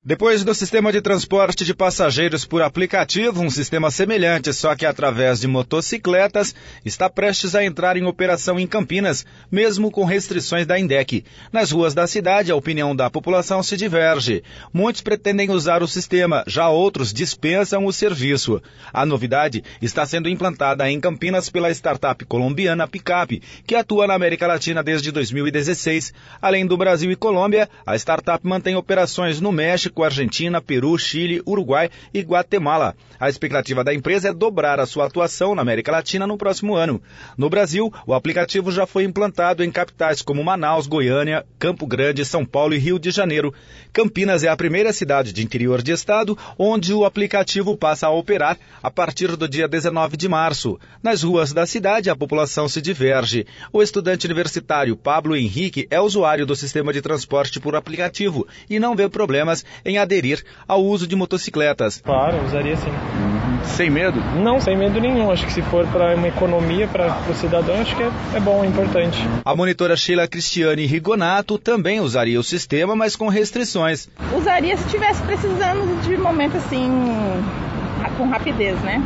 Depois do sistema de transporte de passageiros por aplicativo, um sistema semelhante, só que através de motocicletas, está prestes a entrar em operação em Campinas, mesmo com restrições da INDEC. Nas ruas da cidade, a opinião da população se diverge. Muitos pretendem usar o sistema, já outros dispensam o serviço. A novidade está sendo implantada em Campinas pela startup colombiana Picap, que atua na América Latina desde 2016. Além do Brasil e Colômbia, a startup mantém operações no México, Argentina, Peru, Chile, Uruguai e Guatemala. A expectativa da empresa é dobrar a sua atuação na América Latina no próximo ano. No Brasil, o aplicativo já foi implantado em capitais como Manaus, Goiânia, Campo Grande, São Paulo e Rio de Janeiro. Campinas é a primeira cidade de interior de estado onde o aplicativo passa a operar a partir do dia 19 de março. Nas ruas da cidade, a população se diverge. O estudante universitário Pablo Henrique é usuário do sistema de transporte por aplicativo e não vê problemas em aderir ao uso de motocicletas. Claro, usaria sim. Sem medo? Não, sem medo nenhum. Acho que se for para uma economia, para o cidadão, acho que é bom, é importante. A monitora Sheila Cristiane Rigonato também usaria o sistema, mas com restrições. Usaria se estivesse precisando de momento assim, com rapidez, né?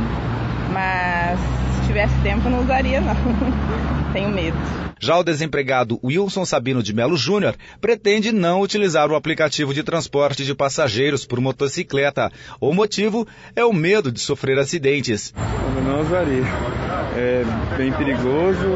Mas se tivesse tempo, não usaria, não. Tenho medo. Já o desempregado Wilson Sabino de Melo Júnior pretende não utilizar o aplicativo de transporte de passageiros por motocicleta. O motivo é o medo de sofrer acidentes. Eu não usaria. É bem perigoso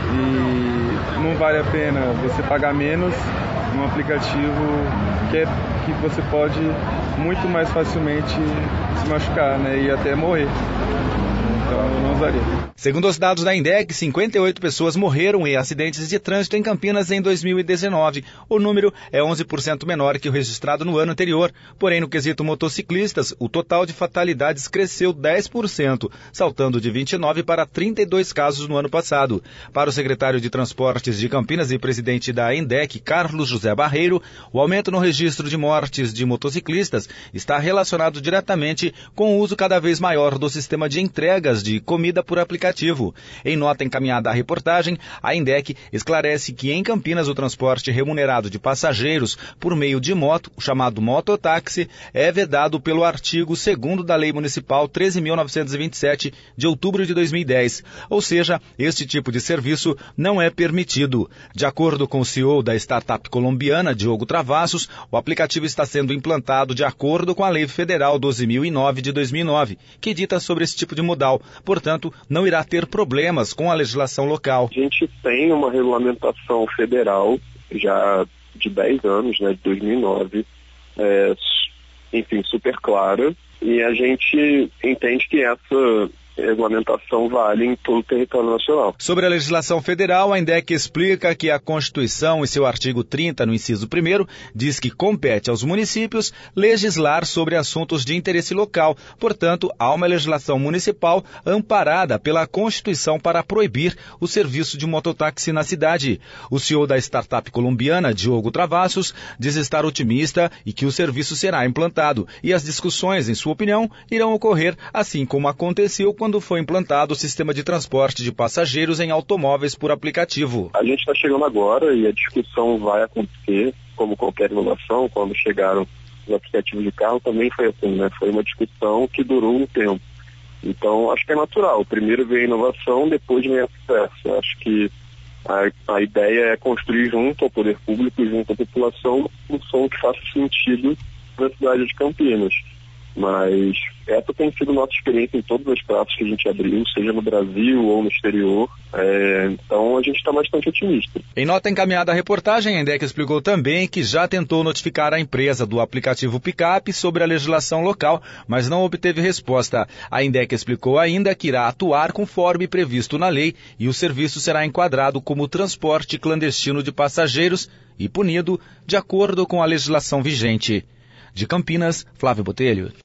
e não vale a pena você pagar menos num aplicativo que você pode muito mais facilmente se machucar, né, e até morrer. Então eu não usaria. Segundo os dados da INDEC, 58 pessoas morreram em acidentes de trânsito em Campinas em 2019. O número é 11% menor que o registrado no ano anterior. Porém, no quesito motociclistas, o total de fatalidades cresceu 10%, saltando de 29 para 32 casos no ano passado. Para o secretário de Transportes de Campinas e presidente da INDEC, Carlos José Barreiro, o aumento no registro de mortes de motociclistas está relacionado diretamente com o uso cada vez maior do sistema de entregas de comida por aplicativo. Em nota encaminhada à reportagem, a INDEC esclarece que em Campinas o transporte remunerado de passageiros por meio de moto, o chamado mototáxi, é vedado pelo artigo 2º da Lei Municipal 13.927 de outubro de 2010. Ou seja, este tipo de serviço não é permitido. De acordo com o CEO da startup colombiana, Diogo Travassos, o aplicativo está sendo implantado de acordo com a Lei Federal 12.009 de 2009, que dita sobre esse tipo de modal. Portanto, não irá ter problemas com a legislação local. A gente tem uma regulamentação federal já de 10 anos, né, de 2009, super clara, e a gente entende que essa regulamentação vale em todo o território nacional. Sobre a legislação federal, a INDEC explica que a Constituição, em seu artigo 30, no inciso 1º, diz que compete aos municípios legislar sobre assuntos de interesse local. Portanto, há uma legislação municipal amparada pela Constituição para proibir o serviço de mototáxi na cidade. O CEO da startup colombiana, Diogo Travassos, diz estar otimista e que o serviço será implantado. E as discussões, em sua opinião, irão ocorrer assim como aconteceu quando foi implantado o sistema de transporte de passageiros em automóveis por aplicativo. A gente está chegando agora e a discussão vai acontecer, como qualquer inovação, quando chegaram os aplicativos de carro também foi assim, né? Foi uma discussão que durou um tempo. Então, acho que é natural. Primeiro vem a inovação, depois vem a sucesso. Acho que a ideia é construir junto ao poder público e junto à população um som que faça sentido na cidade de Campinas. Mas essa tem sido nossa experiência em todas as praças que a gente abriu, seja no Brasil ou no exterior. Então a gente está bastante otimista. Em nota encaminhada à reportagem, a INDEC explicou também que já tentou notificar a empresa do aplicativo Picap sobre a legislação local, mas não obteve resposta. A INDEC explicou ainda que irá atuar conforme previsto na lei e o serviço será enquadrado como transporte clandestino de passageiros e punido de acordo com a legislação vigente. De Campinas, Flávio Botelho.